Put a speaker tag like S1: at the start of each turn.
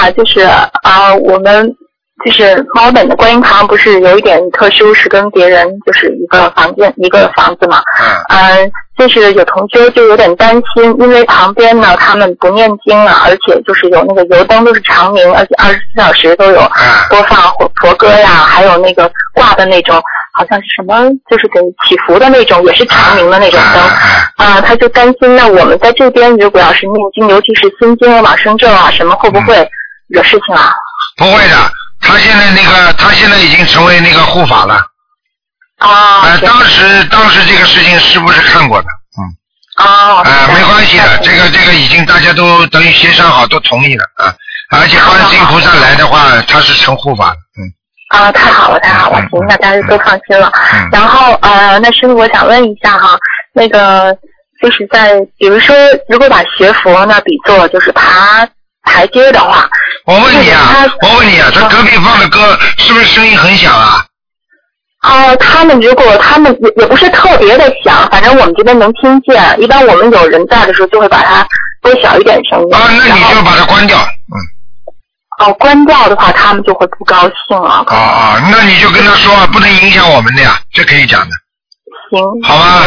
S1: 话，就是我们就是墨尔本的观音堂不是有一点特殊，是跟别人就是一个房子嘛。就是有同学就有点担心，因为旁边呢他们不念经啊，而且就是有那个油灯都是长明，而且24小时都有播放佛歌呀，还有那个挂的那种好像是什么，就是给祈福的那种，也是长明的那种灯。他就担心，那我们在这边如果要是念经，尤其是心经啊、往生咒啊什么，会不会惹事情啊？
S2: 不会的，他现在已经成为那个护法了。当时这个事情是不是看过的？没关系的，这个已经大家都等于协商好，都同意了啊。而且观世音菩萨来的话，他是成护法的。
S1: 太好了，行，那大家都放心了。然后那师傅我想问一下哈，那个就是比如说如果把学佛呢比作就是爬台阶的话，
S2: 我问你啊，他隔壁放的歌是不是声音很响啊？
S1: 他们也不是特别的响，反正我们这边能听见。一般我们有人在的时候就会把它拨小一点声音。
S2: 那你就把它关掉。
S1: 关掉的话他们就会不高兴了。
S2: 那你就跟他说不能影响我们的呀，这可以讲的。
S1: 行，
S2: 好吧。